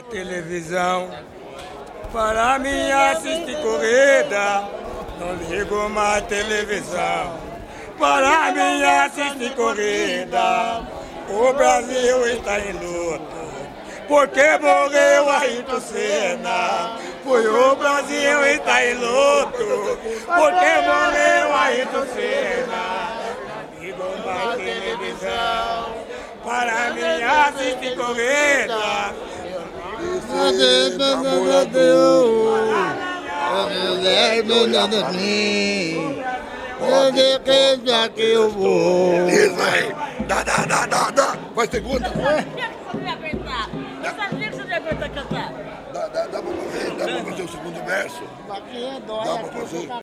televisão para mim assistir corrida. Não ligo mais televisão para mim assistir corrida. O Brasil está em luto porque morreu Ayrton Senna. Foi o Brasil está em luto porque morreu Ayrton Senna. Não ligo mais televisão para mim assistir corrida. Que eu vou. Isso aí. Dá. Vai segunda. Por que você não ia aguentar? Eu sabia que você não ia aguentar cantar. Dá pra fazer o segundo verso? Aqui é dói, Dá pra aqui fazer? fica